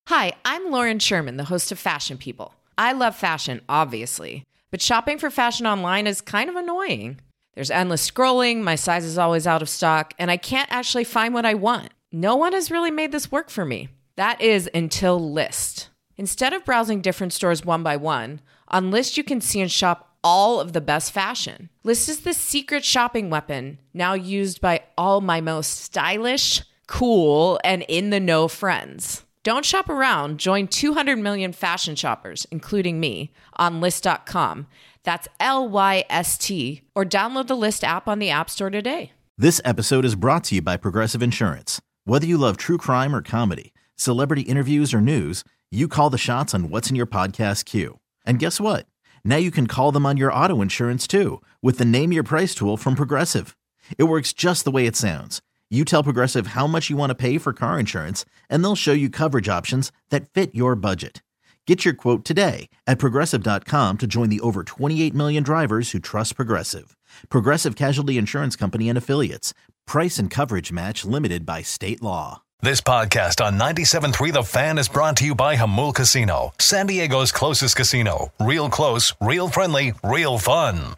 Hi, I'm Lauren Sherman, the host of Fashion People. I love fashion, obviously, but shopping for fashion online is kind of annoying. There's endless scrolling, my size is always out of stock, and I can't actually find what I want. No one has really made this work for me. That is until Lyst. Instead of browsing different stores one by one, on Lyst you can see and shop all of the best fashion. Lyst is the secret shopping weapon, now used by all my most stylish, cool, and in-the-know friends. Don't shop around. Join 200 million fashion shoppers, including me, on Lyst.com. That's Lyst, or download the Lyst app on the App Store today. This episode is brought to you by Progressive Insurance. Whether you love true crime or comedy, celebrity interviews or news, you call the shots on what's in your podcast queue. And guess what? Now you can call them on your auto insurance too, with the Name Your Price tool from Progressive. It works just the way it sounds. You tell Progressive how much you want to pay for car insurance, and they'll show you coverage options that fit your budget. Get your quote today at Progressive.com to join the over 28 million drivers who trust Progressive. Progressive Casualty Insurance Company and Affiliates. Price and coverage match limited by state law. This podcast on 97.3 The Fan is brought to you by Jamul Casino, San Diego's closest casino. Real close, real friendly, real fun.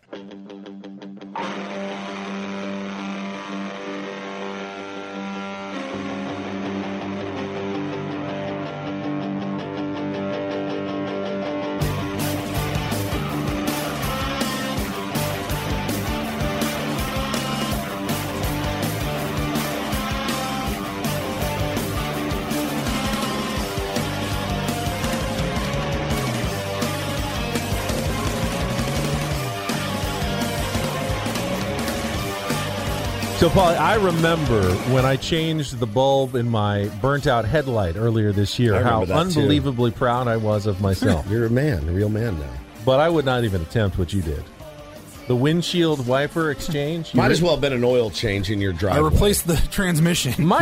So, Paul, I remember when I changed the bulb in my burnt-out headlight earlier this year, how unbelievably proud I was of myself. You're a man, a real man now. But I would not even attempt what you did. The windshield wiper exchange. Might as well have been an oil change in your driveway. I replaced the transmission. Might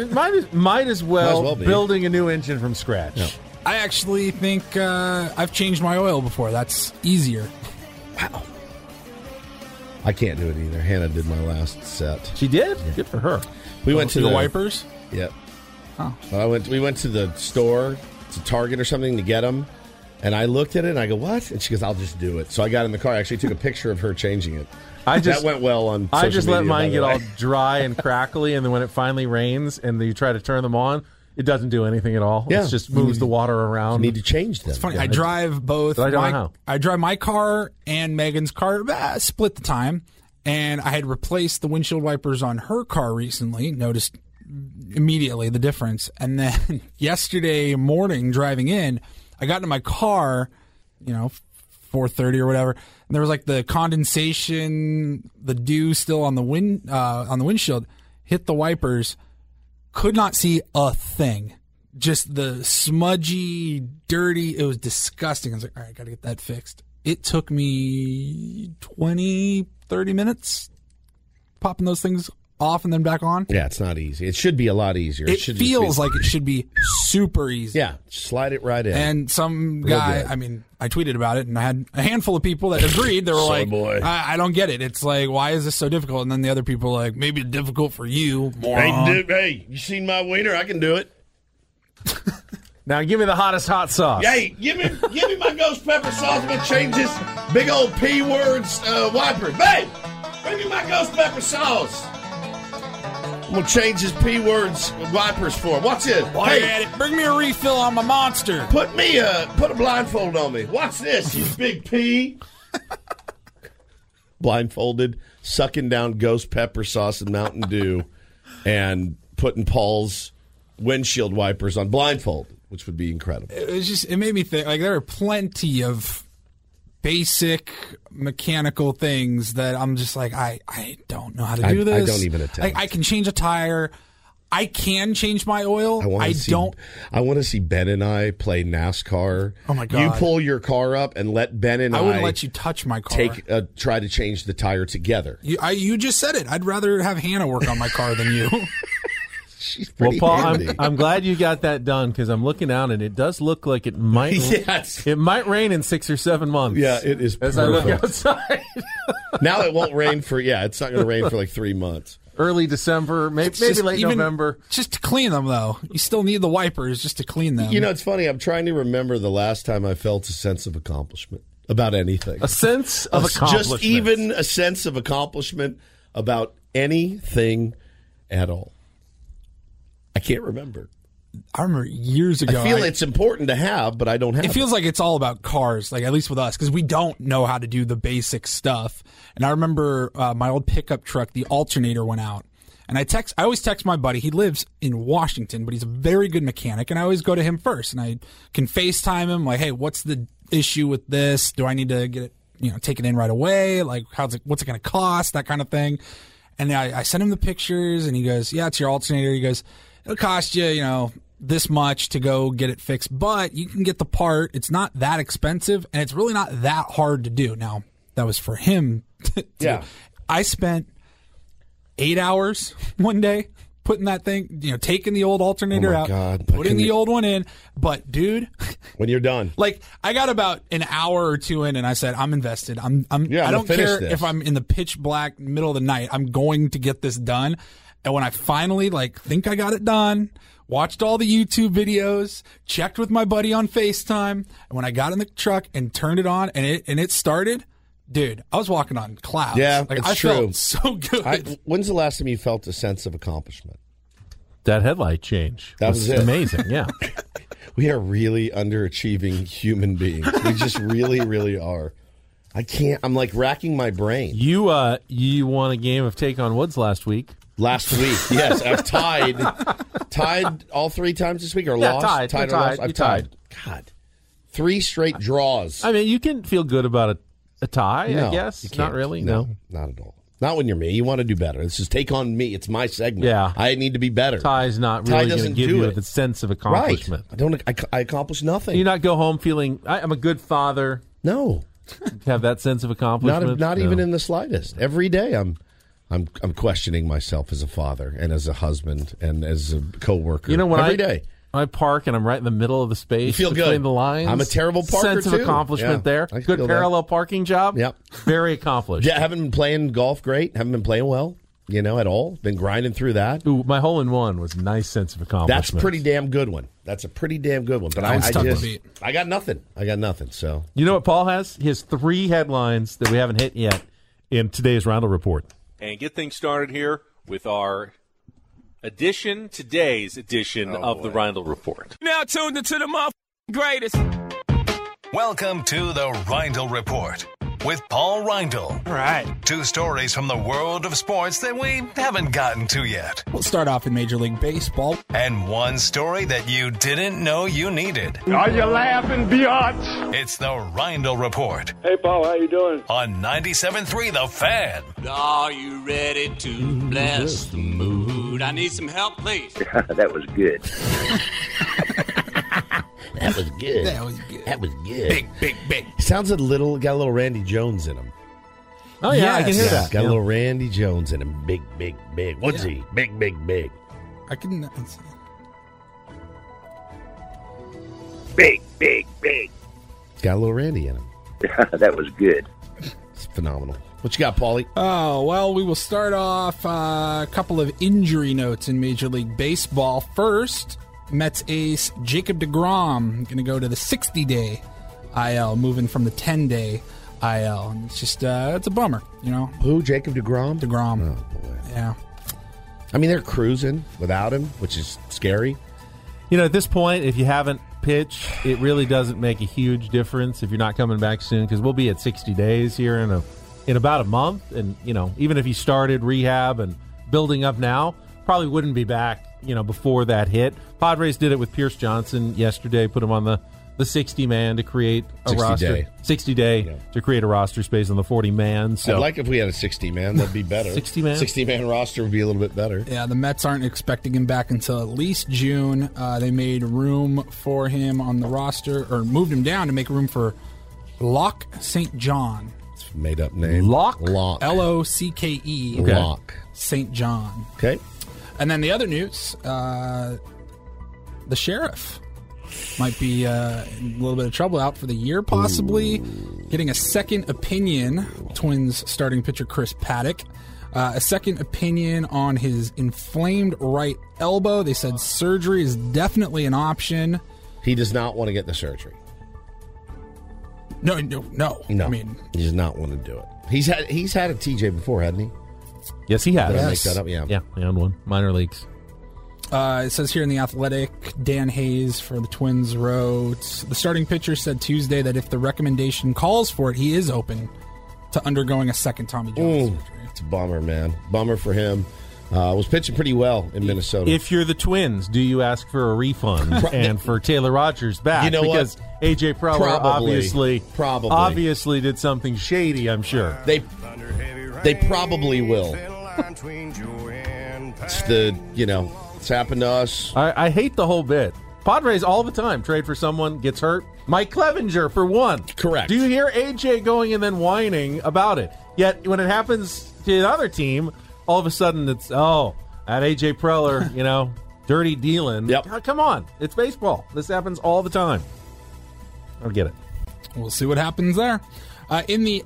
as well building a new engine from scratch. Yeah. I actually think I've changed my oil before. That's easier. Wow. I can't do it either. Hannah did my last set. She did? Yeah. Good for her. We went to the wipers? Yep. Oh. We went to the store, to Target or something, to get them. And I looked at it and I go, what? And she goes, I'll just do it. So I got in the car. I actually took a picture of her changing it. That went well on social media. I just let mine get all dry and crackly, and then when it finally rains and you try to turn them on, it doesn't do anything at all. Yeah. It just moves the water around. You need to change them. It's funny. I drive both. I don't know how. I drive my car and Megan's car, split the time. And I had replaced the windshield wipers on her car recently, noticed immediately the difference. And then yesterday morning driving in, I got into my car, 4:30 or whatever, and there was like the condensation, the dew still on the windshield, hit the wipers, could not see a thing. Just the smudgy, dirty, it was disgusting. I was like, all right, got to get that fixed. It took me 20, 30 minutes popping those things off and then back on. Yeah, it's not easy. It should be a lot easier. It feels like it should be super easy. Yeah, slide it right in. And some guy, I tweeted about it, and I had a handful of people that agreed. They were I don't get it. It's like, why is this so difficult? And then the other people were like, maybe it's difficult for you, moron. Hey, you seen my wiener? I can do it. Now give me the hottest hot sauce. Hey, give me my ghost pepper sauce. I'm going to change this big old P words wiper. Babe, bring me my ghost pepper sauce. I'm going to change his P words wipers for him. What's it? While you're at it, bring me a refill on my Monster. Put a blindfold on me. What's this, you big P? Blindfolded, sucking down ghost pepper sauce and Mountain Dew, and putting Paul's windshield wipers on blindfold, which would be incredible. It made me think, like, there are plenty of basic mechanical things that I'm just like, I don't know how to do this. I don't even attempt. I can change a tire. I can change my oil. I want to see Ben and I play NASCAR. Oh my God. You pull your car up and let Ben and I wouldn't let you touch my car. Try to change the tire together. You just said it. I'd rather have Hannah work on my car than you. Well, Paul, I'm glad you got that done, because I'm looking out and it does look like it might it might rain in 6 or 7 months. Yeah, it is as perfect. I look outside. Now it won't rain it's not going to rain for like 3 months. early December, maybe late November. Just to clean them, though. You still need the wipers just to clean them. You know, it's funny. I'm trying to remember the last time I felt a sense of accomplishment about anything. A sense of accomplishment. Just even a sense of accomplishment about anything at all. I can't remember. I remember years ago. I feel it's important to have, but I don't have it. It feels like it's all about cars, like at least with us, because we don't know how to do the basic stuff. And I remember my old pickup truck, the alternator went out. And I always text my buddy. He lives in Washington, but he's a very good mechanic, and I always go to him first. And I can FaceTime him, like, hey, what's the issue with this? Do I need to get it, take it in right away? Like, what's it going to cost? That kind of thing. And I sent him the pictures, and he goes, yeah, it's your alternator. He goes, it'll cost you, this much to go get it fixed, but you can get the part. It's not that expensive, and it's really not that hard to do. Now, that was for him. Yeah. I spent 8 hours one day putting that thing, taking the old alternator out, putting the old one in. But, dude, when you're done, like, I got about an hour or two in, and I said, I'm invested. I don't care if I'm in the pitch black middle of the night. I'm going to get this done. And when I finally think I got it done, watched all the YouTube videos, checked with my buddy on FaceTime, and when I got in the truck and turned it on and it started, dude, I was walking on clouds. Yeah, it's true. I felt so good. When's the last time you felt a sense of accomplishment? That headlight change. That was it. Amazing, yeah. We are really underachieving human beings. We just really, really are. I'm like racking my brain. You won a game of Take on Woods last week. Last week, yes. I've tied all 3 times this week, or lost? Tied or lost? I've tied. God. 3 straight draws. I mean, you can feel good about a tie, no, I guess. You can't. Not really? No, not at all. Not when you're me. You want to do better. This is Take on Me. It's my segment. Yeah. I need to be better. Tie's not really going to give you the sense of accomplishment. Right. I accomplish nothing. You not go home feeling, I'm a good father. No. Have that sense of accomplishment? Not even in the slightest. Every day I'm questioning myself as a father and as a husband and as a coworker. Every day. I park and I'm right in the middle of the space. You feel between good. the lines. I'm a terrible parker, sense of accomplishment there. Good parallel parking job. Yep. Very accomplished. Yeah, haven't been playing golf great. Haven't been playing well, at all. Been grinding through that. Ooh, my hole-in-one was a nice sense of accomplishment. That's a pretty damn good one. But I got nothing. So you know what Paul has? He has 3 headlines that we haven't hit yet in today's Roundel Report. And get things started here with our today's edition of the Reindl Report. Now tuned into the greatest. Welcome to the Reindl Report with Paul Reindl. All right. 2 stories from the world of sports that we haven't gotten to yet. We'll start off in Major League Baseball. And 1 story that you didn't know you needed. Are you laughing, biatch? It's the Reindl Report. Hey, Paul, how you doing? On 97.3 The Fan. Are you ready to bless the mood? I need some help, please. That was good. That was good. That was good. Big. Sounds got a little Randy Jones in him. Oh, yeah, I can hear that. Got a little Randy Jones in him. Big. What's he? Big. I can... Big. Got a little Randy in him. That was good. It's phenomenal. What you got, Paulie? Oh, well, we will start off a couple of injury notes in Major League Baseball. First, Mets ace Jacob deGrom going to go to the 60-day IL, moving from the 10-day IL. And it's just, it's a bummer, Who, Jacob deGrom? deGrom. Oh, boy. Yeah. I mean, they're cruising without him, which is scary. At this point, if you haven't pitched, it really doesn't make a huge difference if you're not coming back soon, because we'll be at 60 days here in about a month. And, even if he started rehab and building up now, probably wouldn't be back, before that hit. Padres did it with Pierce Johnson yesterday, put him on the 60-man to create a 60-day to create a roster space on the 40-man. So I'd like if we had a 60-man. That'd be better. 60-man? 60-man roster would be a little bit better. Yeah, the Mets aren't expecting him back until at least June. They made room for him on the roster, or moved him down to make room for Locke St. John. It's a made-up name. Locke? L-O-C-K-E. Okay. Locke. St. John. Okay. And then the other news, the sheriff might be in a little bit of trouble, out for the year, possibly. Getting a second opinion. Twins starting pitcher Chris Paddock A second opinion on his inflamed right elbow. They said surgery is definitely an option. He does not want to get the surgery. No. No, I mean, he does not want to do it. He's had a TJ before, hadn't he? Yes, he has. Did I make that up? Yeah. Yeah, he had one. Minor leagues. It says here in The Athletic, Dan Hayes for the Twins wrote, the starting pitcher said Tuesday that if the recommendation calls for it, he is open to undergoing a second Tommy John surgery. It's a bummer, man. Bummer for him. Was pitching pretty well in Minnesota. If you're the Twins, do you ask for a refund and for Taylor Rogers back? You know because what? AJ Preller Probably. obviously did something shady, I'm sure. They probably will. It's it's happened to us. I hate the whole bit. Padres all the time trade for someone, gets hurt. Mike Clevenger, for one. Correct. Do you hear AJ going and then whining about it? Yet when it happens to the other team, all of a sudden it's, that AJ Preller, dirty dealing. Yep. Come on. It's baseball. This happens all the time. I don't get it. We'll see what happens there. In the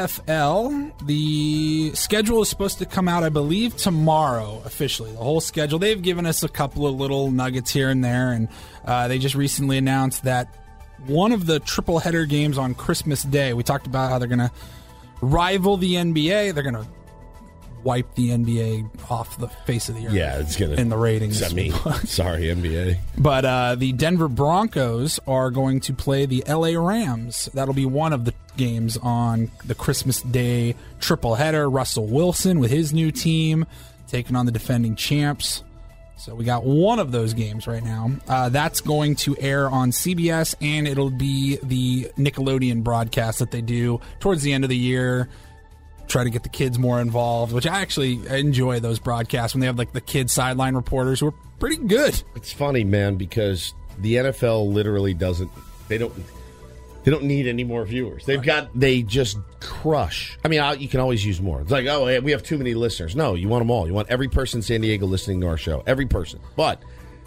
NFL, the schedule is supposed to come out, I believe, tomorrow, officially. The whole schedule. They've given us a couple of little nuggets here and there, and they just recently announced that one of the triple header games on Christmas Day, we talked about how they're going to rival the NBA. They're going to wipe the NBA off the face of the earth. Yeah, it's going to. In the ratings. Sorry, NBA. But the Denver Broncos are going to play the LA Rams. That'll be one of the games on the Christmas Day triple header. Russell Wilson with his new team taking on the defending champs. So we got one of those games right now. That's going to air on CBS, and it'll be the Nickelodeon broadcast that they do towards the end of the year. Try to get the kids more involved, which I actually enjoy those broadcasts when they have like the kid sideline reporters who are pretty good. It's funny, man, because the NFL literally doesn't. They don't need any more viewers. They just crush. I mean, you can always use more. It's like, we have too many listeners. No, you want them all. You want every person in San Diego listening to our show. Every person. But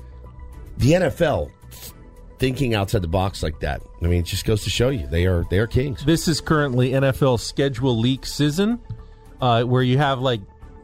the NFL thinking outside the box like that, I mean, it just goes to show you they are kings. This is currently NFL schedule leak season, where you have like,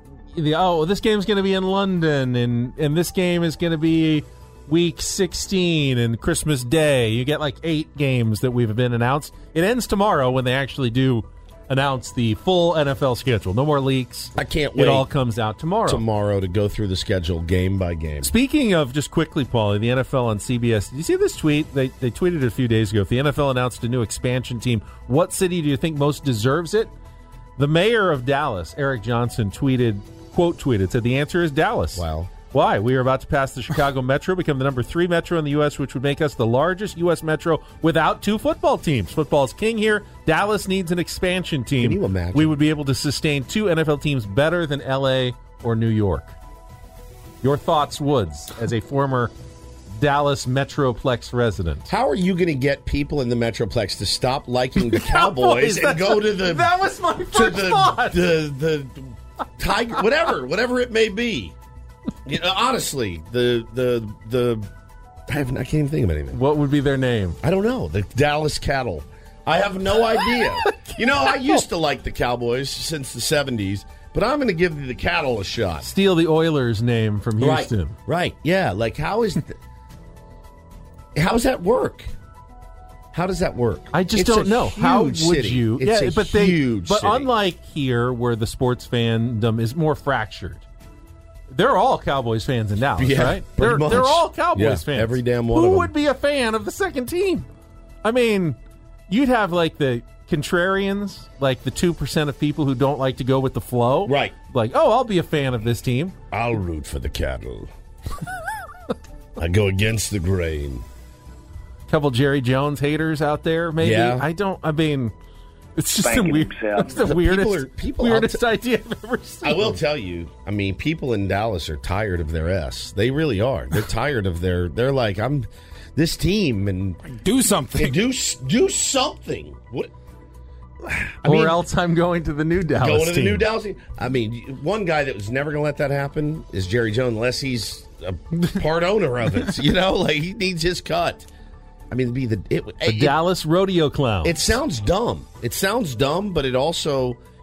this game's going to be in London, and this game is going to be week 16 and Christmas Day. You get like 8 games that we've been announced. It ends tomorrow when they actually do announce the full NFL schedule. No more leaks. I can't wait. It all comes out tomorrow. Tomorrow to go through the schedule game by game. Speaking of, just quickly, Paulie, the NFL on CBS. Did you see this tweet? They tweeted it a few days ago. If the NFL announced a new expansion team, what city do you think most deserves it? The mayor of Dallas, Eric Johnson, quote tweeted, said the answer is Dallas. Wow. Why? We are about to pass the Chicago Metro, become the number 3 metro in the U.S., which would make us the largest U.S. metro without 2 football teams. Football is king here. Dallas needs an expansion team. Can you imagine? We would be able to sustain 2 NFL teams better than L.A. or New York. Your thoughts, Woods, as a former Dallas Metroplex resident. How are you going to get people in the Metroplex to stop liking the Cowboys and go to the... That was my first thought. The Tiger, whatever it may be. Honestly, I can't even think of anything. What would be their name? I don't know. The Dallas Cattle. I have no idea. I used to like the Cowboys since the 70s, but I'm going to give the Cattle a shot. Steal the Oilers name from Houston. Right. Yeah. Like, how does that work? How does that work? I just don't know. How would city. you? It's huge But city. unlike here, where the sports fandom is more fractured, they're all Cowboys fans in Dallas, right? They're all Cowboys fans. Every damn one of Who them. would be a fan of the second team? I mean, you'd have like the contrarians, like the 2% of people who don't like to go with the flow. Right. Like, I'll be a fan of this team. I'll root for the Cattle. I go against the grain. Couple Jerry Jones haters out there, maybe. Yeah. It's just it's the weirdest idea I've ever seen. I will tell you, people in Dallas are tired of their S. They really are. They're tired of they're like, I'm this team and do something. Do something. What? Or else I'm going to the new Dallas team. Going to the new Dallas team. One guy that was never going to let that happen is Jerry Jones, unless he's a part owner of it. He needs his cut. The Dallas rodeo clown. It sounds dumb. But it also,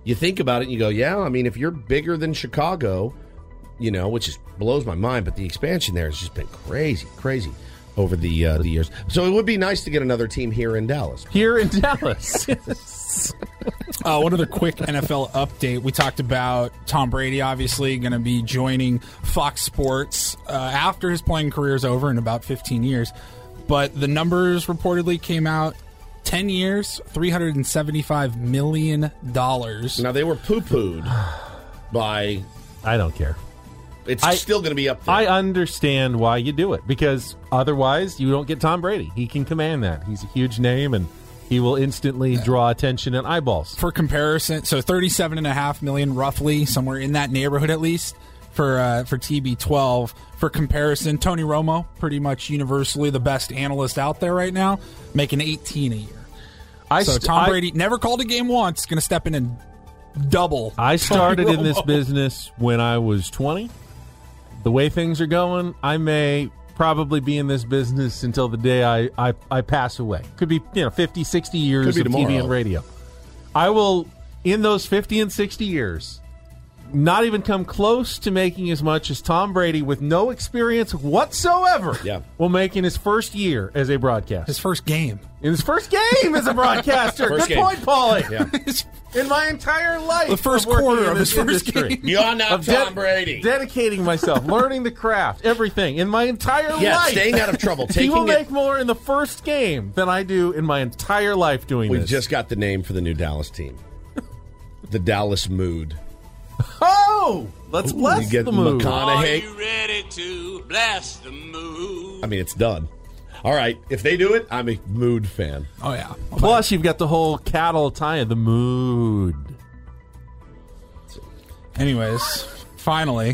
you think about it and you go, yeah, I mean, if you're bigger than Chicago, which just blows my mind, but the expansion there has just been crazy over the years. So it would be nice to get another team here in Dallas. Here in Dallas. One other quick NFL update. We talked about Tom Brady, obviously, going to be joining Fox Sports after his playing career is over in about 15 years. But the numbers reportedly came out 10 years, $375 million. Now, they were poo-pooed by... I don't care. It's still going to be up there. I understand why you do it, because otherwise you don't get Tom Brady. He can command that. He's a huge name, and he will instantly draw attention and eyeballs. For comparison, so $37.5 million, roughly, somewhere in that neighborhood at least, for TB12. For comparison, Tony Romo, pretty much universally the best analyst out there right now, making $18 a year. So Tom Brady never called a game once, going to step in and double. I started in this business when I was 20. The way things are going, I may probably be in this business until the day I pass away. Could be 50, 60 years of tomorrow. TV and radio. I will, in those 50 and 60 years, not even come close to making as much as Tom Brady, with no experience whatsoever, will make in his first year as a broadcaster. His first game. In his first game as a broadcaster. Good point, Paulie. Yeah. In my entire life. The first quarter of his first game. You're not Tom Brady. Dedicating myself, learning the craft, everything. In my entire life. Yeah, staying out of trouble. He will make more in the first game than I do in my entire life doing this. We just got the name for the new Dallas team. The Dallas Mood. Oh! Let's bless the mood. Are you ready to bless the mood? I mean, it's done. All right, if they do it, I'm a Mood fan. Oh, yeah. Plus, you've got the whole cattle tie-in, the Mood. Anyways, finally.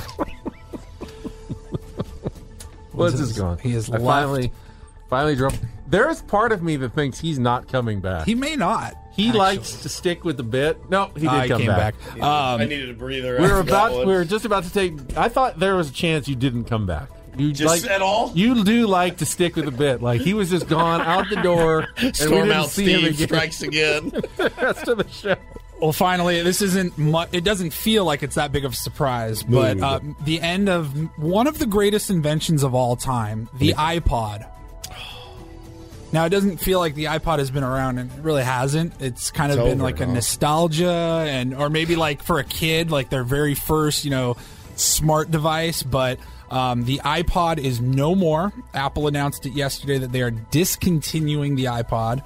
What's this going? He is finally dropped. There is part of me that thinks he's not coming back. He may not. He likes to stick with the bit. No, he did come came back. I needed a breather. We were just about to take. I thought there was a chance you didn't come back. You just at all? You do like to stick with the bit. Like he was just gone out the door, and Storm we didn't out see him Steve again. strikes again. The rest of the show. Well, finally, this isn't it doesn't feel like it's that big of a surprise, but the end of one of the greatest inventions of all time, the iPod. Now, it doesn't feel like the iPod has been around, and it really hasn't. It's kind of been like a nostalgia, or maybe like for a kid, like their very first, smart device, but the iPod is no more. Apple announced it yesterday that they are discontinuing the iPod.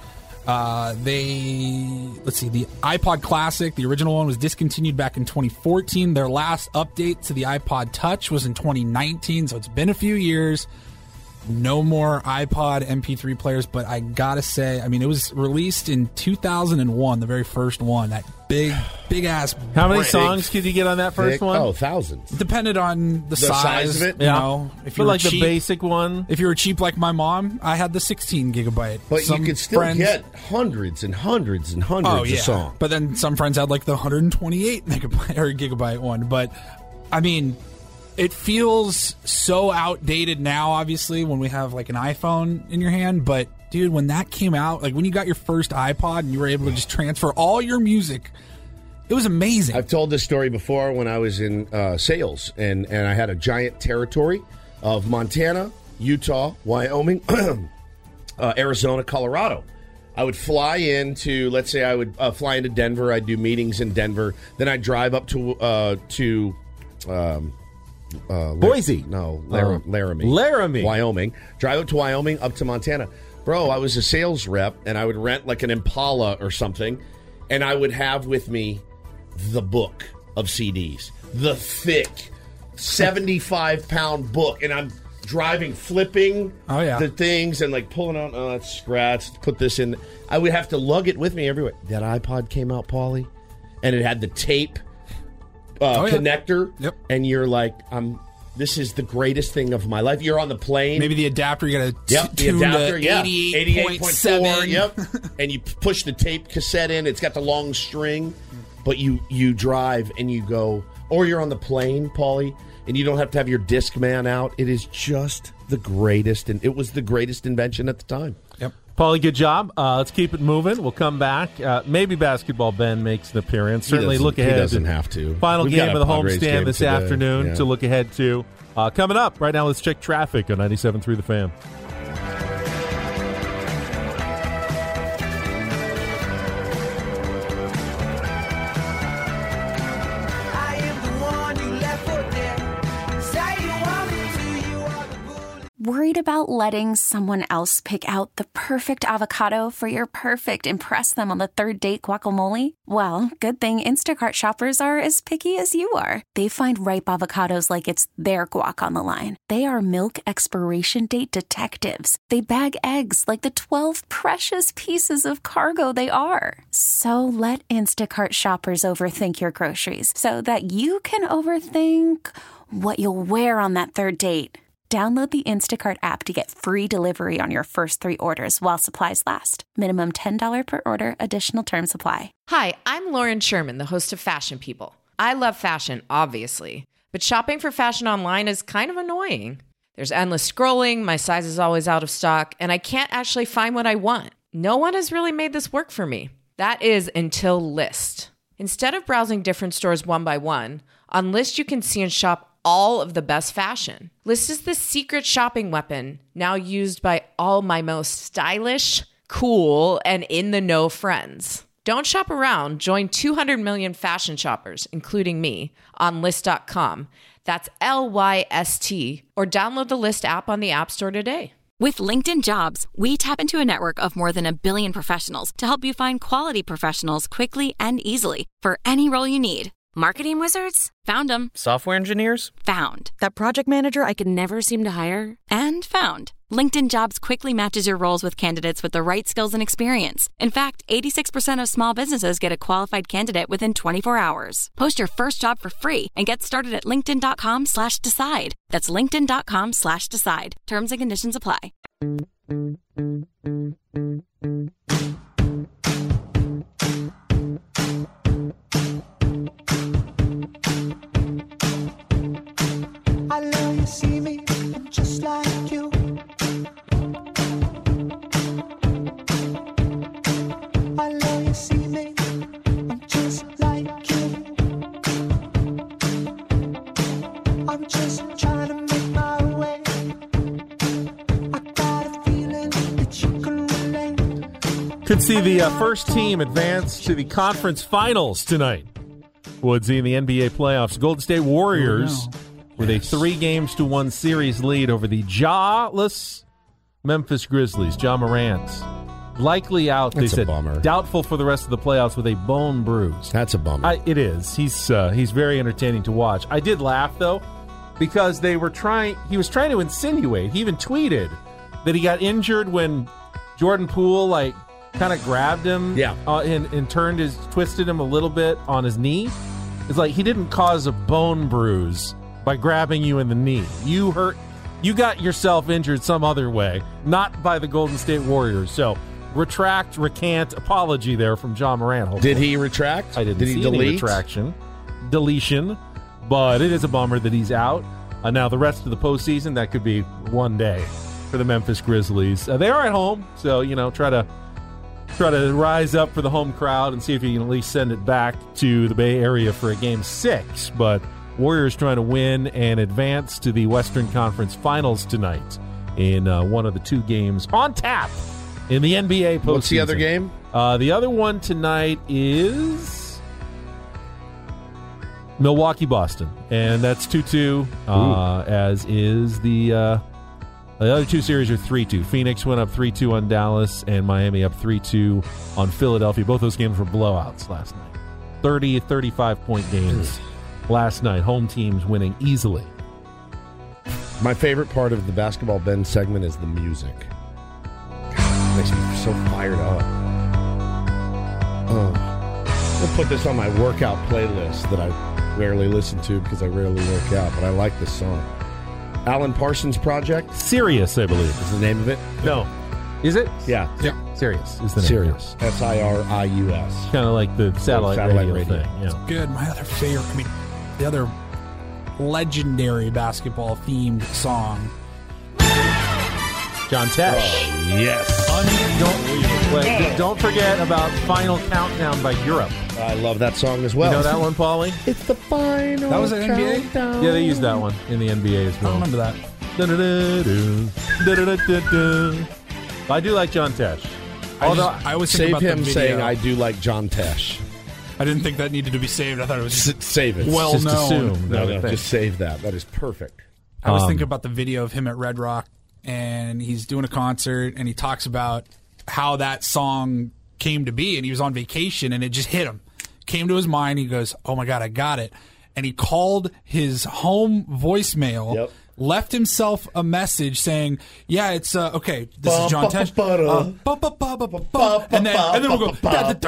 The iPod Classic, the original one, was discontinued back in 2014. Their last update to the iPod Touch was in 2019, so it's been a few years. No more iPod MP3 players, but I gotta say, I mean, it was released in 2001, the very first one. That big ass. How many songs could you get on that first one? Oh, thousands. Depended on the size of it. If you were like cheap, the basic one. If you were cheap like my mom, I had the 16 gigabyte. But you could still get hundreds and hundreds and hundreds of songs. But then some friends had like the 128 megabyte or gigabyte one. But I mean, it feels so outdated now, obviously, when we have like an iPhone in your hand. But dude, when that came out, like when you got your first iPod and you were able to just transfer all your music, it was amazing. I've told this story before when I was in sales, and I had a giant territory of Montana, Utah, Wyoming, Arizona, Colorado. I would fly into, let's say I would fly into Denver. I'd do meetings in Denver. Then I'd drive up to Boise. Laramie, Wyoming. Drive up to Wyoming, up to Montana. Bro, I was a sales rep, and I would rent like an Impala or something, and I would have with me the book of CDs, the thick 75-pound book, and I'm driving, flipping the things and like pulling out, that's scratched, put this in. I would have to lug it with me everywhere. That iPod came out, Paulie, and it had the tape connector, and you're like, this is the greatest thing of my life. You're on the plane. Maybe the adapter, you got to the adapter, 88.4, and you push the tape cassette in. It's got the long string, but you drive and you go, or you're on the plane, Paulie, and you don't have to have your disc man out. It is just the greatest, and it was the greatest invention at the time. Yep. Paulie, good job. Let's keep it moving. We'll come back. Maybe Basketball Ben makes an appearance. Certainly look ahead. He doesn't have to. Final We've game got of a the Padres homestand game this today. afternoon to look ahead to. Coming up right now, let's check traffic on 97.3 The Fan. Worried about letting someone else pick out the perfect avocado for your perfect impress them on the third date guacamole? Well, good thing Instacart shoppers are as picky as you are. They find ripe avocados like it's their guac on the line. They are milk expiration date detectives. They bag eggs like the 12 precious pieces of cargo they are. So let Instacart shoppers overthink your groceries so that you can overthink what you'll wear on that third date. Download the Instacart app to get free delivery on your first 3 orders while supplies last. Minimum $10 per order. Additional terms apply. Hi, I'm Lauren Sherman, the host of Fashion People. I love fashion, obviously, but shopping for fashion online is kind of annoying. There's endless scrolling, my size is always out of stock, and I can't actually find what I want. No one has really made this work for me. That is until Lyst. Instead of browsing different stores one by one, on Lyst you can see and shop all of the best fashion. Lyst is the secret shopping weapon now used by all my most stylish, cool, and in-the-know friends. Don't shop around. Join 200 million fashion shoppers, including me, on Lyst.com. That's Lyst, or download the Lyst app on the App Store today. With LinkedIn Jobs, we tap into a network of more than 1 billion professionals to help you find quality professionals quickly and easily for any role you need. Marketing wizards? Found them. Software engineers? Found. That project manager I could never seem to hire? And found. LinkedIn Jobs quickly matches your roles with candidates with the right skills and experience. In fact, 86% of small businesses get a qualified candidate within 24 hours. Post your first job for free and get started at linkedin.com/decide. That's linkedin.com/decide. Terms and conditions apply. I love you, see me just like you. I love you, see me, I'm just like you. I'm just trying to make my way. I got a feeling that you can relate. Could see the first team advance to the conference finals tonight. Woodsy in the NBA playoffs. Golden State Warriors with a 3-1 series lead over the Ja-less Memphis Grizzlies. Ja Morant likely out. That's they said a bummer. Doubtful for the rest of the playoffs with a bone bruise. That's a bummer. It is. He's very entertaining to watch. I did laugh though because he was trying to insinuate. He even tweeted that he got injured when Jordan Poole kind of grabbed him, and twisted him a little bit on his knee. It's like he didn't cause a bone bruise by grabbing you in the knee. You got yourself injured some other way, not by the Golden State Warriors. So recant apology there from Ja Morant. Hopefully. Did he retract? I didn't Did see he delete? any deletion, but it is a bummer that he's out. Now the rest of the postseason, that could be one day for the Memphis Grizzlies. They are at home, so try to rise up for the home crowd and see if you can at least send it back to the Bay Area for a Game 6. But Warriors trying to win and advance to the Western Conference Finals tonight in one of the 2 games on tap in the NBA postseason. What's the other game? The other one tonight is Milwaukee-Boston, and that's 2-2, as is the other 2 series are 3-2. Phoenix went up 3-2 on Dallas, and Miami up 3-2 on Philadelphia. Both those games were blowouts last night. 30, 35-point games last night. Home teams winning easily. My favorite part of the Basketball Ben segment is the music. God, it makes me so fired up. I'll put this on my workout playlist that I rarely listen to because I rarely work out, but I like this song. Alan Parsons Project? Sirius, I believe. Is the name of it? No. Is it? Yeah. Sirius is the name. Sirius. Sirius. Kind of like the satellite radio thing. Yeah. Good. My other favorite, the other legendary basketball-themed song. John Tesh. Oh, yes. Don't forget about Final Countdown by Europe. I love that song as well. You know that one, Paulie? It's the final That was an NBA? Yeah, they used that one in the NBA as well. I remember that. I do like John Tesh. I always think Save about the him video. saying, I do like John Tesh. I didn't think that needed to be saved. I thought it was just Save it. well Just known. assume. No, just save that. That is perfect. I was thinking about the video of him at Red Rock, and he's doing a concert, and he talks about how that song came to be, and he was on vacation, and it just hit him. Came to his mind. He goes, oh, my God, I got it. And he called his home voicemail, Yep. left himself a message saying, yeah, it's, okay, this is John Tesh. And then we'll go,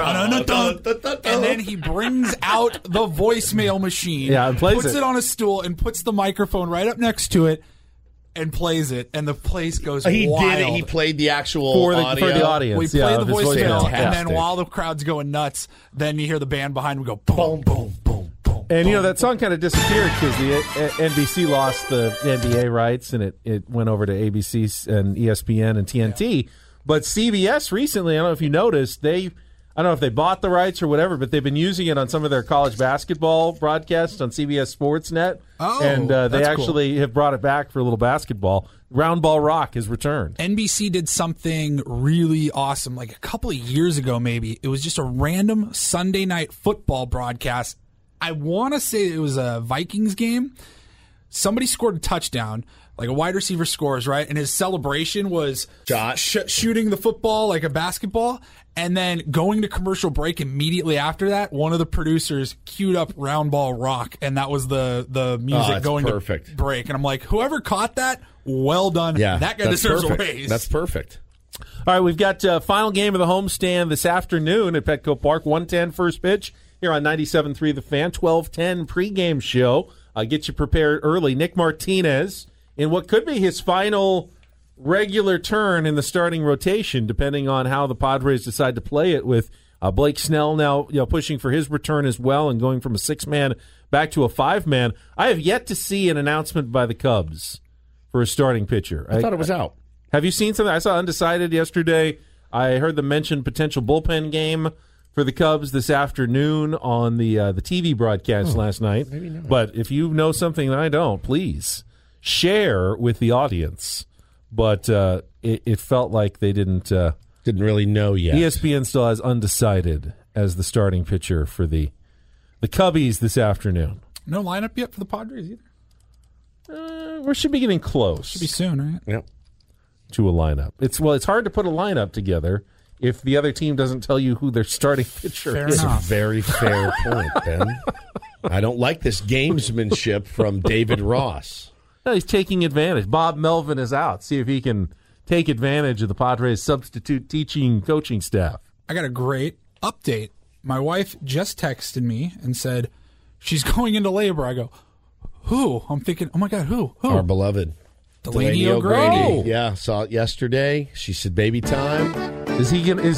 and then he brings out the voicemail machine, and plays puts it. it on a stool, and puts the microphone right up next to it, and plays it, and the place goes He wild. did it. He played the actual for audio. the audience. We played the of his voicemail, and then Fantastic. while the crowd's going nuts, then you hear the band behind him go boom, boom, boom, boom. And, that song kind of disappeared because the NBC lost the NBA rights, and it went over to ABC and ESPN and TNT. Yeah. But CBS recently, I don't know if you noticed, I don't know if they bought the rights or whatever, but they've been using it on some of their college basketball broadcasts on CBS Sportsnet. Oh, and they that's actually cool. have brought it back for a little basketball. Round Ball Rock has returned. NBC did something really awesome, like a couple of years ago maybe. It was just a random Sunday night football broadcast. I want to say it was a Vikings game. Somebody scored a touchdown, like a wide receiver scores, right? And his celebration was shooting the football like a basketball, and then going to commercial break immediately after that, one of the producers queued up Round Ball Rock, and that was the music going perfect. to break. And I'm like, whoever caught that, well done. Yeah, that guy deserves a raise. That's perfect. All right, we've got final game of the homestand this afternoon at Petco Park, 1:10 first pitch here on 97.3 The Fan, 12:10 pregame show. Get you prepared early. Nick Martinez in what could be his final regular turn in the starting rotation, depending on how the Padres decide to play it, with Blake Snell now pushing for his return as well and going from a 6-man back to a 5-man. I have yet to see an announcement by the Cubs for a starting pitcher. I thought it was out. Have you seen something? I saw undecided yesterday. I heard them mention potential bullpen game for the Cubs this afternoon on the TV broadcast last night. Maybe not. But if you know something that I don't, please share with the audience. But it felt like they didn't really know yet. ESPN still has undecided as the starting pitcher for the Cubbies this afternoon. No lineup yet for the Padres either? We should be getting close. Should be soon, right? Yep. To a lineup. It's hard to put a lineup together if the other team doesn't tell you who their starting pitcher Fair is. It's a enough. very fair point, Ben. I don't like this gamesmanship from David Ross. No, he's taking advantage. Bob Melvin is out. See if he can take advantage of the Padres' substitute coaching staff. I got a great update. My wife just texted me and said she's going into labor. I go, who? I'm thinking, oh my God, who? Our beloved Delaney O'Grady. Yeah, saw it yesterday. She said, "Baby time." Is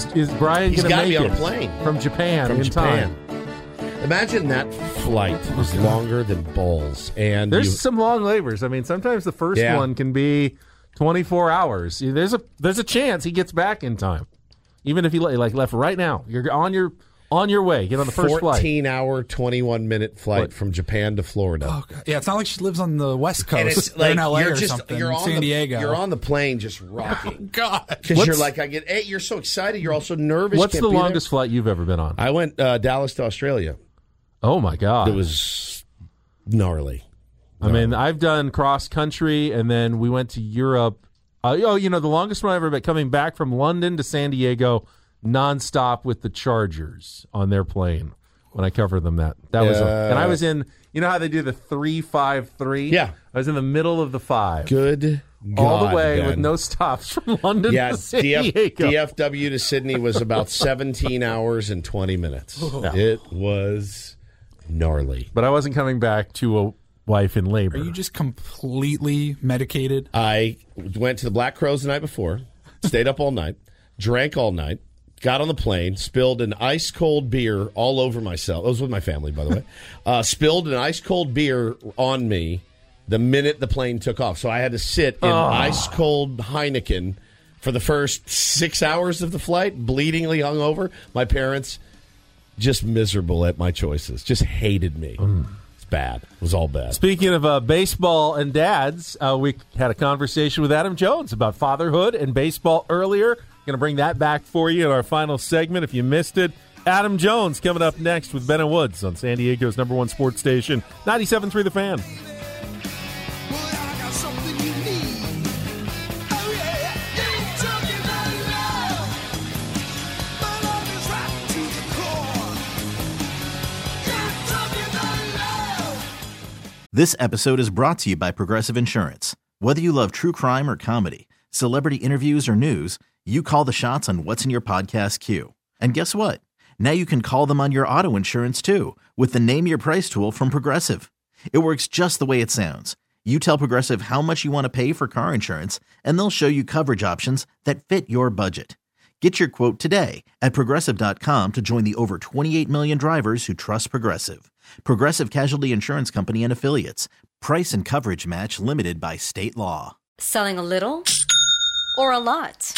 Brian He's going to got to make be on it a plane from Japan from in Japan. time? Imagine that flight was longer than balls, and There's some long labors. I mean, sometimes the first one can be 24 hours. There's a chance he gets back in time, even if he left right now. You're on your way. Get on the first flight. 14-hour, 21-minute flight from Japan to Florida. Oh, God. Yeah, it's not like she lives on the West Coast. And it's or like in LA you're or just something. you're in on San the, Diego. You're on the plane just rocking. God, because you're like you're so excited. You're also nervous. What's Can't the be there. longest flight you've ever been on? I went Dallas to Australia. Oh my God, it was gnarly. I mean, I've done cross country, and then we went to Europe. The longest one I ever been coming back from London to San Diego, nonstop with the Chargers on their plane. When I covered them, that was, and I was in. You know how they do the 3-5-3? Yeah, I was in the middle of the 5. Good. All God, the way Ben. with no stops from London to San Diego. DFW to Sydney was about 17 hours and 20 minutes. Yeah. It was gnarly. But I wasn't coming back to a wife in labor. Are you just completely medicated? I went to the Black Crows the night before, stayed up all night, drank all night, got on the plane, spilled an ice-cold beer all over myself. I was with my family, by the way. Spilled an ice-cold beer on me, the minute the plane took off. So I had to sit in ice-cold Heineken for the first 6 hours of the flight, bleedingly hungover. My parents, just miserable at my choices, just hated me. It's bad. It was all bad. Speaking of baseball and dads, we had a conversation with Adam Jones about fatherhood and baseball earlier. Going to bring that back for you in our final segment if you missed it. Adam Jones coming up next with Ben and Woods on San Diego's #1 sports station, 97.3 The Fan. This episode is brought to you by Progressive Insurance. Whether you love true crime or comedy, celebrity interviews or news, you call the shots on what's in your podcast queue. And guess what? Now you can call them on your auto insurance too with the Name Your Price tool from Progressive. It works just the way it sounds. You tell Progressive how much you want to pay for car insurance, and they'll show you coverage options that fit your budget. Get your quote today at Progressive.com to join the over 28 million drivers who trust Progressive. Progressive Casualty Insurance Company and Affiliates. Price and coverage match limited by state law. Selling a little or a lot?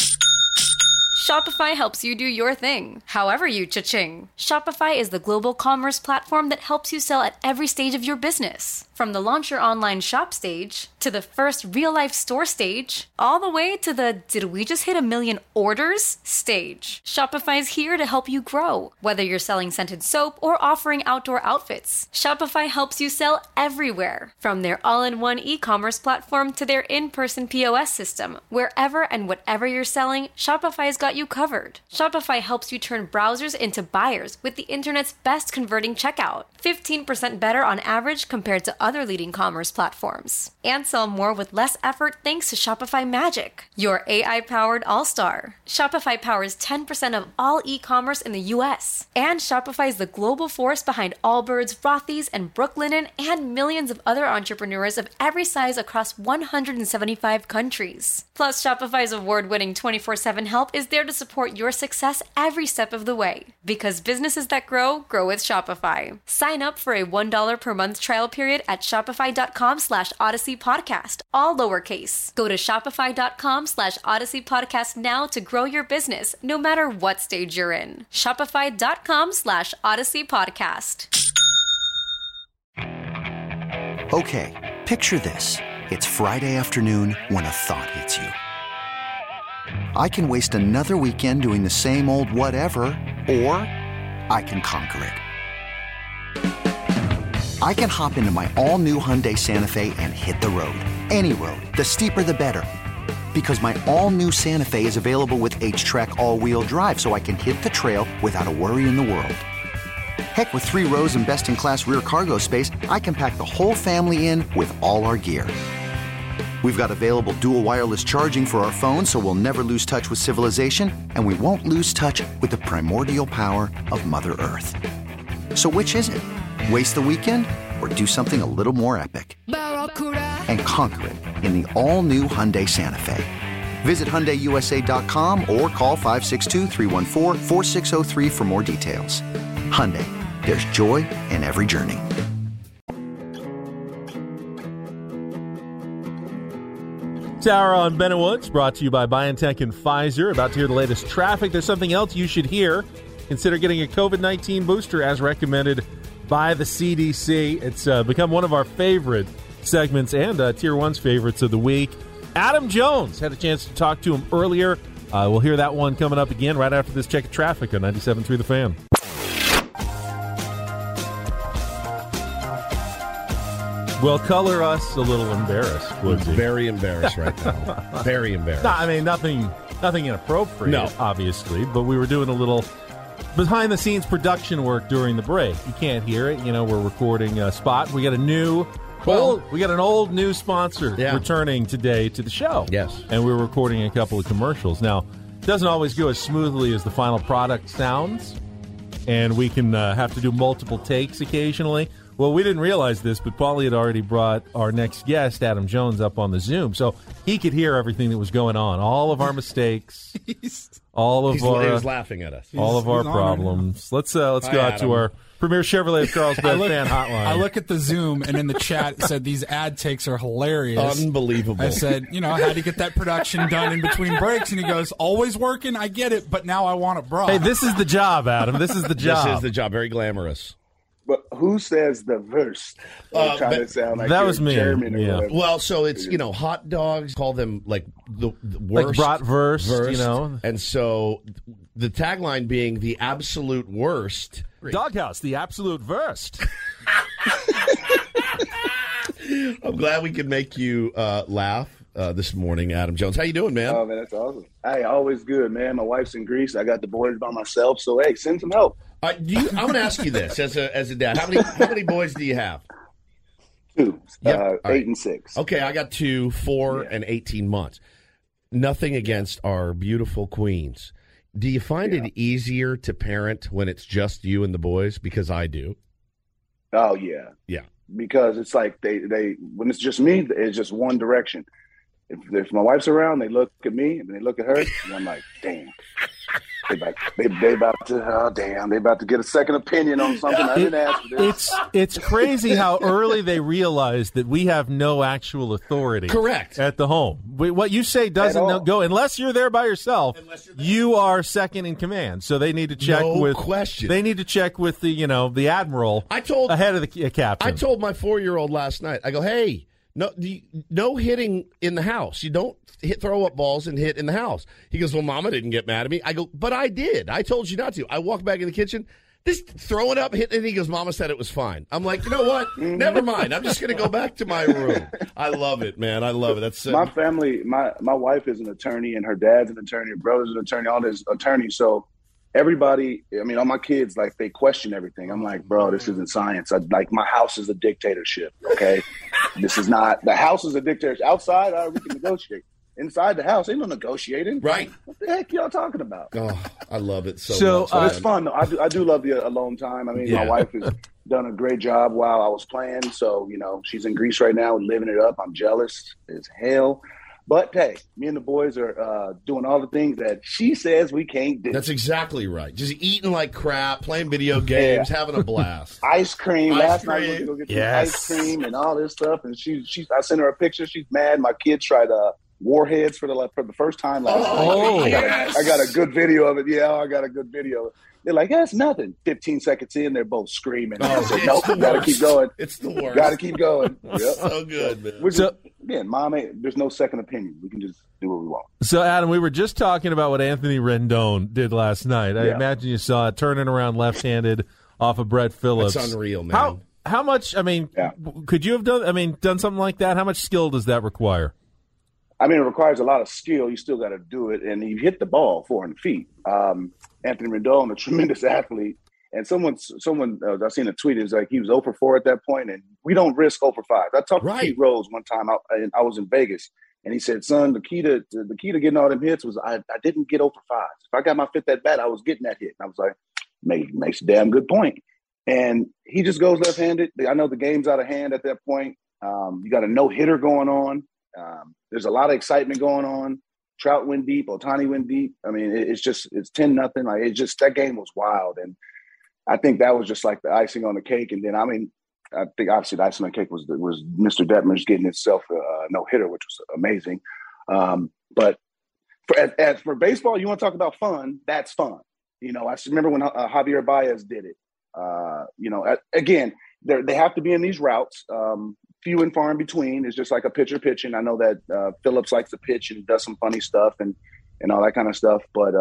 Shopify helps you do your thing, however you cha-ching. Shopify is the global commerce platform that helps you sell at every stage of your business. From the launch your online shop stage, to the first real-life store stage, all the way to the did we just hit 1 million orders stage. Shopify's here to help you grow. Whether you're selling scented soap or offering outdoor outfits, Shopify helps you sell everywhere. From their all-in-one e-commerce platform to their in-person POS system, wherever and whatever you're selling, Shopify's got you covered. Shopify helps you turn browsers into buyers with the internet's best converting checkout. 15% better on average compared to other leading commerce platforms. And sell more with less effort thanks to Shopify Magic, your AI-powered all-star. Shopify powers 10% of all e-commerce in the U.S. And Shopify is the global force behind Allbirds, Rothy's, and Brooklinen, and millions of other entrepreneurs of every size across 175 countries. Plus, Shopify's award-winning 24/7 help is there to support your success every step of the way. Because businesses that grow, grow with Shopify. Sign up for a $1 per month trial period at shopify.com/Odyssey Podcast, all lowercase. Go to shopify.com/Odyssey Podcast now to grow your business, no matter what stage you're in. Shopify.com/Odyssey Podcast. Okay, picture this. It's Friday afternoon when a thought hits you. I can waste another weekend doing the same old whatever, or I can conquer it. I can hop into my all-new Hyundai Santa Fe and hit the road. Any road. The steeper, the better. Because my all-new Santa Fe is available with H-Track all-wheel drive, so I can hit the trail without a worry in the world. Heck, with 3 rows and best-in-class rear cargo space, I can pack the whole family in with all our gear. We've got available dual wireless charging for our phones, so we'll never lose touch with civilization, and we won't lose touch with the primordial power of Mother Earth. So which is it? Waste the weekend or do something a little more epic? And conquer it in the all-new Hyundai Santa Fe. Visit HyundaiUSA.com or call 562-314-4603 for more details. Hyundai, there's joy in every journey. Tower on Ben and Woods, brought to you by BioNTech and Pfizer. About to hear the latest traffic. There's something else you should hear. Consider getting a COVID-19 booster as recommended by the CDC. It's become one of our favorite segments and Tier 1's favorites of the week. Adam Jones, had a chance to talk to him earlier. We'll hear that one coming up again right after this check of traffic on 97.3 The Fan. Well, color us a little embarrassed, Woodsy. Very embarrassed right now. Very embarrassed. No, I mean, nothing inappropriate, no, obviously, but we were doing a little behind-the-scenes production work during the break. You can't hear it. You know, we're recording a spot. We got an old new sponsor returning today to the show. Yes. And we're recording a couple of commercials. Now, it doesn't always go as smoothly as the final product sounds, and we can have to do multiple takes occasionally. Well, we didn't realize this, but Paulie had already brought our next guest, Adam Jones, up on the Zoom, so he could hear everything that was going on, all of our mistakes, all of He our was laughing at us. all of our problems. Let's go out Adam. to our Premier Chevrolet of Carlsbad fan hotline. I look at the Zoom, and in the chat it said these ad takes are hilarious. Unbelievable. I said, I had to get that production done in between breaks, and he goes, always working, I get it, but now I want a bra. Hey, this is the job, Adam. This is the job. This is the job. Very glamorous. But who says the verse? Trying to sound like that you're was me. German or Yeah. whatever. Well, so it's, hot dogs, call them like the worst. Like bratwurst, And so the tagline being the absolute worst. Doghouse, the absolute worst. I'm glad we could make you laugh this morning, Adam Jones. How you doing, man? Oh, man, that's awesome. Hey, always good, man. My wife's in Greece. I got the boys by myself, so, hey, send some help. I'm going to ask you this as a dad. How many boys do you have? 2, Yep. 8 and 6. Okay, I got 2, 4, and 18 months. Nothing against our beautiful queens. Do you find it easier to parent when it's just you and the boys? Because I do. Oh, yeah. Yeah. Because it's like they when it's just me, it's just one direction. If my wife's around, they look at me and they look at her, and I'm like, damn. They about to get a second opinion on something I didn't ask for this. It's crazy how early they realize that we have no actual authority. Correct. At the home. What you say doesn't go unless you're there by yourself. You are second in command. So they need to check with question. They need to check with the the admiral. Ahead of the captain. I told my 4-year-old last night. I go, hey. No hitting in the house. You don't throw up balls and hit in the house. He goes, well, Mama didn't get mad at me. I go, but I did. I told you not to. I walk back in the kitchen, this throwing up, hitting, and he goes, Mama said it was fine. I'm like, you know what? Never mind. I'm just going to go back to my room. I love it, man. I love it. That's my family. My wife is an attorney, and her dad's an attorney. Her brother's an attorney. All this attorneys. So everybody, all my kids, like, they question everything. I'm like, bro, this isn't science. My house is a dictatorship, okay? This is not, the house is a dictatorship. Outside, we can negotiate. Inside the house, ain't no negotiating. Right. What the heck y'all talking about? Oh, I love it so much. So it's fun, though. I do love the alone time. My wife has done a great job while I was playing. So, she's in Greece right now, living it up. I'm jealous as hell. But, hey, me and the boys are doing all the things that she says we can't do. That's exactly right. Just eating like crap, playing video games, having a blast. Ice cream. Last night we went to go get some ice cream and all this stuff. And I sent her a picture. She's mad. My kids tried Warheads for the first time last night. I got a good video of it. Yeah, I got a good video. They're like, it's nothing. 15 seconds in, they're both screaming. I said, nope, gotta keep going. It's the worst. Gotta keep going. Yep. So good, man. Again, Mom, there's no second opinion. We can just do what we want. So, Adam, we were just talking about what Anthony Rendon did last night. I imagine you saw it, turning around left-handed off of Brett Phillips. It's unreal, man. How much, could you have done something like that? How much skill does that require? It requires a lot of skill. You still got to do it, and you hit the ball 400 feet. Anthony Rendon, a tremendous athlete, and someone I seen a tweet, is like he was 0 for 4 at that point, and we don't risk 0 for 5. I talked to Pete Rose one time. I was in Vegas, and he said, "Son, the key to getting all them hits was I didn't get 0 for 5. If I got my fifth at bat, I was getting that hit." And I was like, "Makes a damn good point." And he just goes left-handed. I know the game's out of hand at that point. You got a no-hitter going on. There's a lot of excitement going on. Trout went deep. Ohtani went deep. It's 10-0. That game was wild. And I think that was just like the icing on the cake. And then, I think obviously the icing on the cake was Mr. Detmers getting himself a no-hitter, which was amazing. But for baseball, you want to talk about fun, that's fun. I remember when Javier Baez did it. Again, they have to be in these routes. Few and far in between. It's just like a pitcher pitching. I know that Phillips likes to pitch and does some funny stuff and all that kind of stuff. But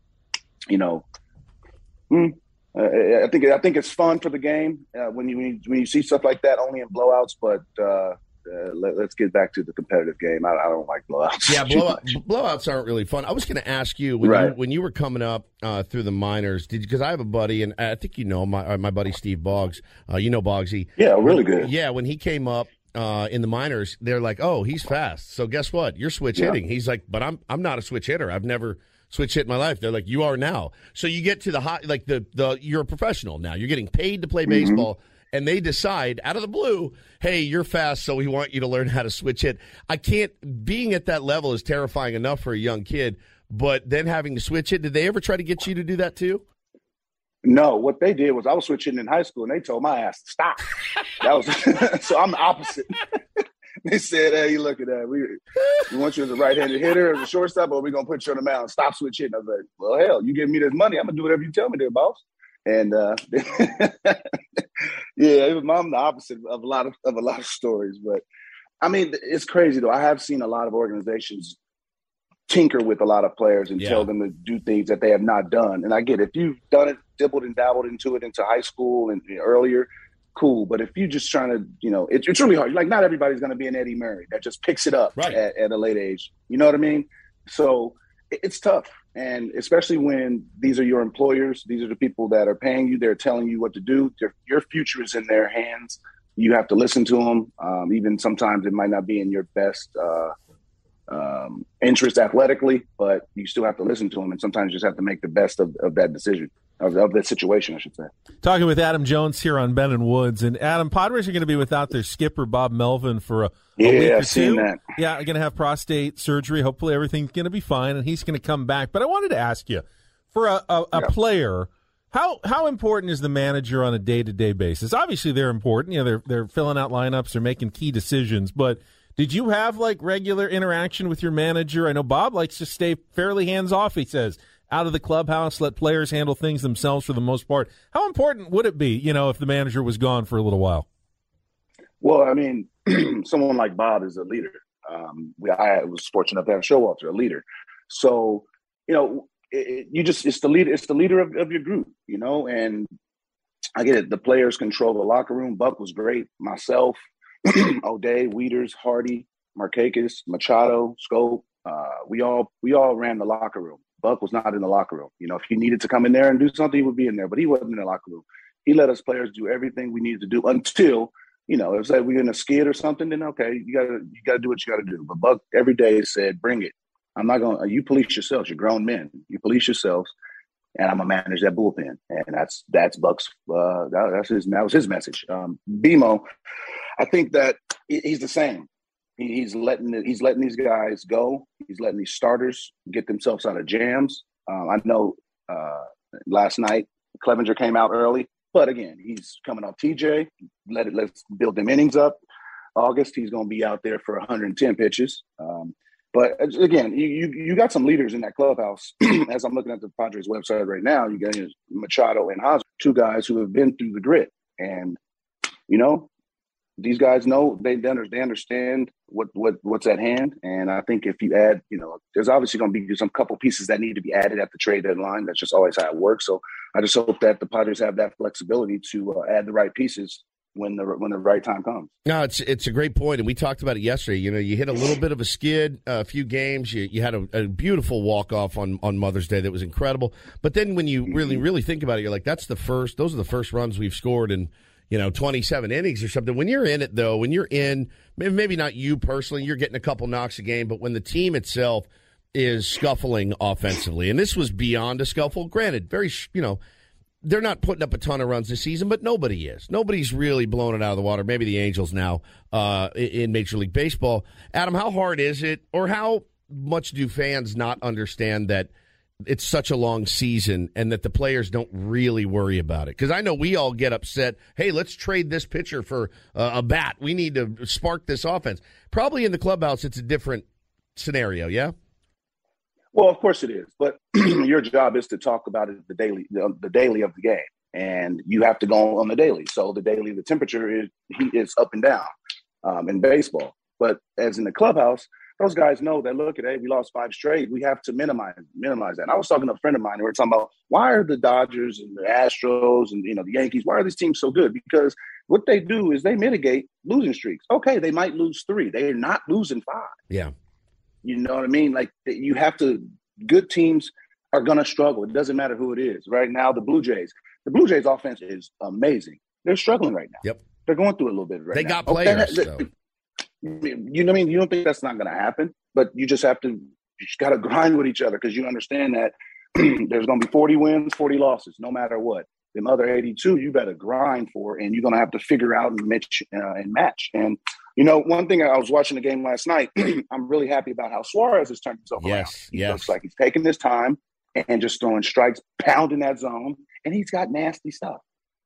I think it's fun for the game when you see stuff like that, only in blowouts. But let's get back to the competitive game. I don't like blowouts. Yeah, blowouts aren't really fun. I was going to ask you when you were coming up through the minors, because I have a buddy, and I think my buddy Steve Boggs. Boggsy. Yeah, really good. Yeah, when he came up in the minors, they're like, "Oh, he's fast." So guess what? You're switch hitting. He's like, "But I'm not a switch hitter. I've never switch hit in my life." They're like, "You are now." So you get to the hot, you're a professional now. You're getting paid to play baseball. and they decide out of the blue, hey, you're fast, so we want you to learn how to switch hit. Being at that level is terrifying enough for a young kid, but then having to switch it, did they ever try to get you to do that too? No, what they did was I was switching in high school, and they told my ass to stop. That was so I'm the opposite. They said, hey, look at that. We want you as a right-handed hitter, as a shortstop, or we're going to put you on the mound. Stop switch hitting. I was like, well, hell, you give me this money, I'm going to do whatever you tell me to, boss. And, I'm the opposite of a lot of stories. But, I mean, it's crazy, though. I have seen a lot of organizations tinker with a lot of players and tell them to do things that they have not done. And I get it. If you've done it, dibbled and dabbled into high school and earlier, cool. But if you're just trying to, it's really hard. Like, not everybody's going to be an Eddie Murray that just picks it up at a late age. You know what I mean? So it's tough. And especially when these are your employers, these are the people that are paying you, they're telling you what to do. Your future is in their hands. You have to listen to them. Even sometimes it might not be in your best interest athletically, but you still have to listen to them. And sometimes you just have to make the best of that decision. Of that situation, I should say. Talking with Adam Jones here on Ben and Woods. And Adam, Padres are going to be without their skipper, Bob Melvin, for a week or two. I've seen that. Yeah, going to have prostate surgery. Hopefully everything's going to be fine, and he's going to come back. But I wanted to ask you, for a player, how important is the manager on a day-to-day basis? Obviously they're important. They're filling out lineups, they're making key decisions. But did you have, regular interaction with your manager? I know Bob likes to stay fairly hands-off, he says, out of the clubhouse, let players handle things themselves for the most part. How important would it be, if the manager was gone for a little while? Well, I mean, someone like Bob is a leader. I was fortunate enough to have Showalter, a leader. So, it's the leader of your group, and I get it. The players control the locker room. Buck was great. Myself, O'Day, Wieters, Hardy, Markakis, Machado, Scope. We all ran the locker room. Buck was not in the locker room. If he needed to come in there and do something, he would be in there, but he wasn't in the locker room. He let us players do everything we needed to do until, if it's like we're in a skid or something, then okay, you gotta do what you gotta do. But Buck every day said, bring it. I'm not going to, you police yourselves. You're grown men. You police yourselves, and I'm going to manage that bullpen. And that's Buck's, that was his message. BMO, I think that he's the same. He's letting these guys go. He's letting these starters get themselves out of jams. I know last night Clevenger came out early, but again, he's coming off TJ. Let's build them innings up. August, he's going to be out there for 110 pitches. But again, you got some leaders in that clubhouse. As I'm looking at the Padres website right now, you got Machado and Hosmer, two guys who have been through the grit, and these guys know they understand what's at hand. And I think if you add, there's obviously going to be some couple pieces that need to be added at the trade deadline. That's just always how it works. So I just hope that the Padres have that flexibility to add the right pieces when the right time comes. No, it's a great point, and we talked about it yesterday. You hit a little bit of a skid, a few games. You had a beautiful walk-off on Mother's Day that was incredible. But then when you really think about it, you're like, those are the first runs we've scored in 27 innings or something. When you're in it, though, when you're in, maybe not you personally, you're getting a couple knocks a game, but when the team itself is scuffling offensively, and this was beyond a scuffle, granted, very, they're not putting up a ton of runs this season, but nobody is. Nobody's really blown it out of the water. Maybe the Angels now in Major League Baseball. Adam, how hard is it, or how much do fans not understand that it's such a long season and that the players don't really worry about it? Because I know we all get upset. Hey, let's trade this pitcher for a bat. We need to spark this offense. Probably in the clubhouse, it's a different scenario, yeah? Well, of course it is. But your job is to talk about it the daily of the game. And you have to go on the daily. So the daily, the temperature is up and down in baseball. But as in the clubhouse, those guys know that, look, hey, we lost 5 straight. We have to minimize that. And I was talking to a friend of mine, and we were talking about, why are the Dodgers and the Astros and, the Yankees, why are these teams so good? Because what they do is they mitigate losing streaks. Okay, they might lose 3. They're not losing 5. Yeah. You know what I mean? Like, you have to – good teams are going to struggle. It doesn't matter who it is. Right now, the Blue Jays offense is amazing. They're struggling right now. Yep. They're going through a little bit right now. They got players, though. You know what I mean? You don't think that's not going to happen, but you just got to grind with each other, because you understand that there's going to be 40 wins, 40 losses, no matter what. them other 82, you better grind for, and you're going to have to figure out and match. And, one thing, I was watching the game last night. I'm really happy about how Suarez has turned himself around. He looks like he's taking his time and just throwing strikes, pounding that zone, and he's got nasty stuff.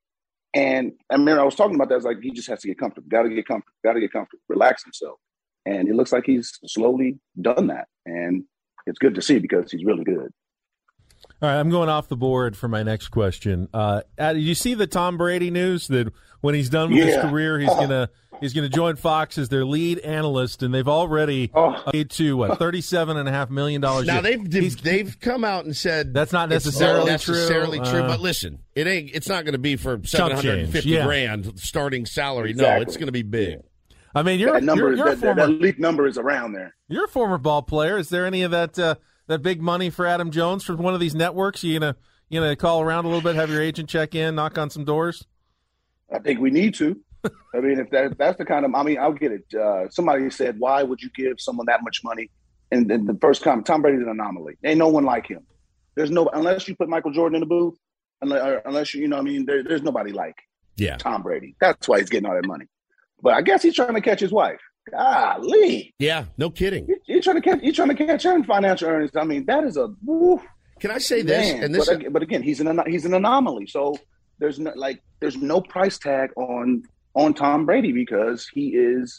And I was talking about that. I was like, he just has to get comfortable. Got to get comfortable, relax himself. And it looks like he's slowly done that. And it's good to see because he's really good. All right, I'm going off the board for my next question. Did you see the Tom Brady news that when he's done with his career, he's gonna join Fox as their lead analyst, and they've already paid to $37.5 million. Now they've come out and said that's not necessarily true. But listen, it's not going to be for $750,000 starting salary. Exactly. No, it's going to be big. I mean, that league number is around there. You're a former ball player. Is there any of that big money for Adam Jones from one of these networks? You gonna call around a little bit, have your agent check in, knock on some doors? I think we need to. I mean, if that's the kind of, I'll get it. Somebody said, why would you give someone that much money? And the first comment, Tom Brady's an anomaly. Ain't no one like him. There's no, unless you put Michael Jordan in the booth, unless there's nobody like Tom Brady. That's why he's getting all that money. But I guess he's trying to catch his wife. Golly. Yeah, no kidding. You're trying to catch her in financial earnings. I mean, that is a woof. Can I say this? Man. But again, he's an anomaly. So there's no price tag on Tom Brady because he is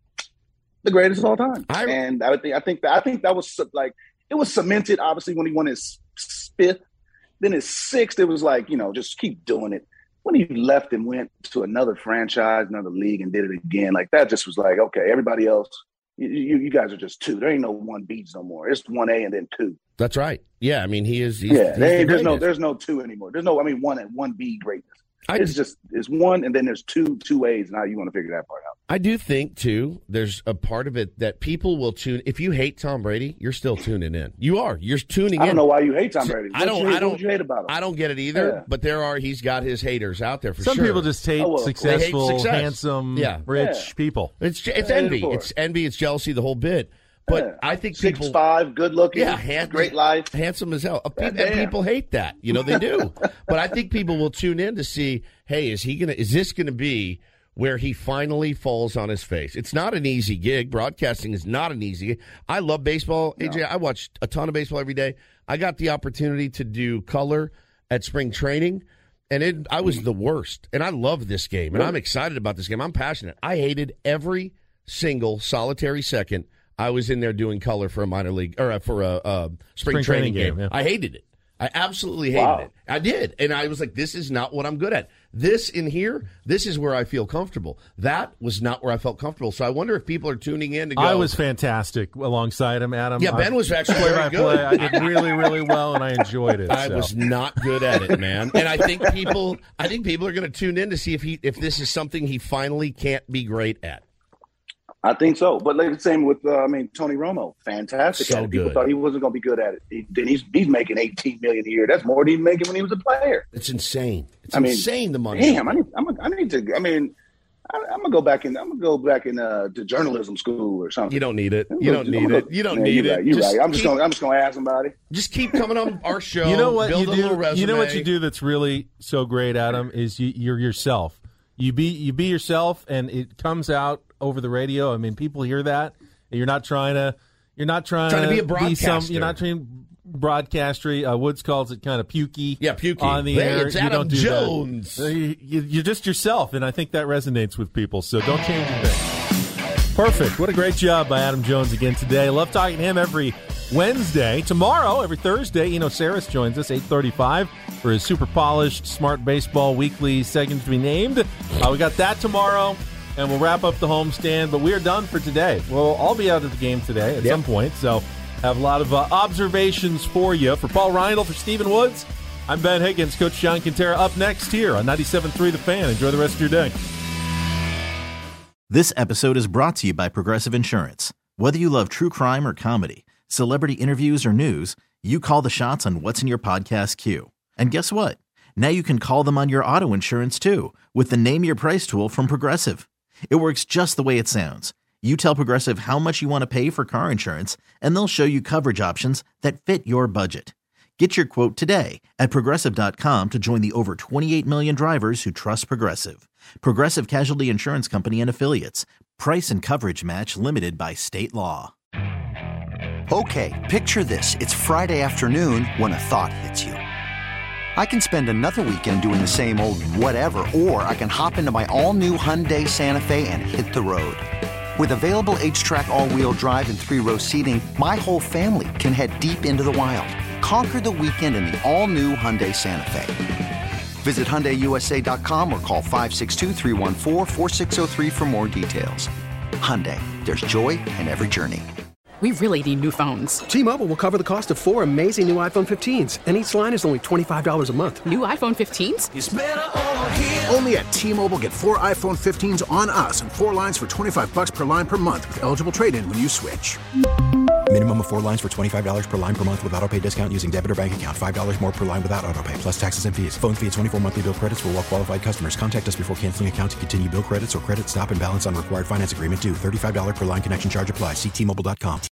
the greatest of all time. I think that was like, it was cemented obviously when he won his fifth. Then his sixth, it was like, just keep doing it. When he left and went to another franchise, another league, and did it again, like that just was like, okay, everybody else, you guys are just two. There ain't no 1Bs no more. It's 1A and then 2. That's right. Yeah, I mean, he's there's no 2 anymore. There's no, 1B greatness. It's 1 and then there's 2 A's, and how you want to figure that part out. I do think, too, there's a part of it that people will tune. If you hate Tom Brady, you're still tuning in. You're tuning in. I don't know why you hate Tom Brady. What you hate about him? I don't get it either, but he's got his haters out there for sure. Some people just hate successful, handsome, rich people. It's envy. It's envy. It's jealousy, the whole bit. But I think 6'5", good looking, great life, handsome as hell. And people hate that, they do. But I think people will tune in to see, hey, is this gonna be where he finally falls on his face? It's not an easy gig. Broadcasting is not an easy gig. I love baseball, AJ. I watch a ton of baseball every day. I got the opportunity to do color at spring training, and I was the worst. And I love this game, and I'm excited about this game. I'm passionate. I hated every single solitary second I was in there doing color for a minor league or for a spring training game. Yeah. I hated it. I absolutely hated it. I did. And I was like, this is not what I'm good at. This in here, this is where I feel comfortable. That was not where I felt comfortable. So I wonder if people are tuning in to go. I was fantastic alongside him, Adam. Yeah, Ben was actually very good. I did really, really well, and I enjoyed it. I was not good at it, man. And I think people are going to tune in to see if this is something he finally can't be great at. I think so, but like the same with Tony Romo, fantastic. So People good. thought he wasn't going to be good at it. He's making $18 million a year. That's more than he was making when he was a player. It's insane. It's insane the money. Damn, I'm gonna go back to journalism school or something. You don't need it. You don't need it. You're right. I'm just gonna ask somebody. Just keep coming on our show. You know what build you a do? little resume. You know what you do that's really so great, Adam, is you're yourself. You be yourself, and it comes out over the radio. I mean, people hear that. You're not trying to be a broadcaster. You're not trying broadcastery. Woods calls it kind of pukey. Yeah, pukey on the air. It's Adam Jones. You're just yourself, and I think that resonates with people. So don't change a thing. Perfect. What a great job by Adam Jones again today. Love talking to him every Wednesday. Tomorrow, every Thursday, Saris joins us 8:35 for his super polished Smart Baseball Weekly segment to be named. We got that tomorrow, and we'll wrap up the homestand. But we are done for today. We'll all be out at the game today at some point, so have a lot of observations for you. For Paul Reindl, for Stephen Woods, I'm Ben Higgins. Coach John Quintera up next here on 97.3 The Fan. Enjoy the rest of your day. This episode is brought to you by Progressive Insurance. Whether you love true crime or comedy, celebrity interviews or news, you call the shots on what's in your podcast queue. And guess what? Now you can call them on your auto insurance too with the Name Your Price tool from Progressive. It works just the way it sounds. You tell Progressive how much you want to pay for car insurance, and they'll show you coverage options that fit your budget. Get your quote today at Progressive.com to join the over 28 million drivers who trust Progressive. Progressive Casualty Insurance Company and Affiliates. Price and coverage match limited by state law. Okay, picture this. It's Friday afternoon when a thought hits you. I can spend another weekend doing the same old whatever, or I can hop into my all-new Hyundai Santa Fe and hit the road. With available H-Track all-wheel drive and 3-row seating, my whole family can head deep into the wild. Conquer the weekend in the all-new Hyundai Santa Fe. Visit HyundaiUSA.com or call 562-314-4603 for more details. Hyundai, there's joy in every journey. We really need new phones. T-Mobile will cover the cost of 4 amazing new iPhone 15s, and each line is only $25 a month. New iPhone 15s? It's better over here. Only at T-Mobile, get 4 iPhone 15s on us and 4 lines for $25 per line per month with eligible trade-in when you switch. Minimum of 4 lines for $25 per line per month with autopay discount using debit or bank account. $5 more per line without autopay, plus taxes and fees. Phone fee at 24 monthly bill credits for well-qualified customers. Contact us before canceling account to continue bill credits or credit stop and balance on required finance agreement due. $35 per line connection charge applies. See T-Mobile.com.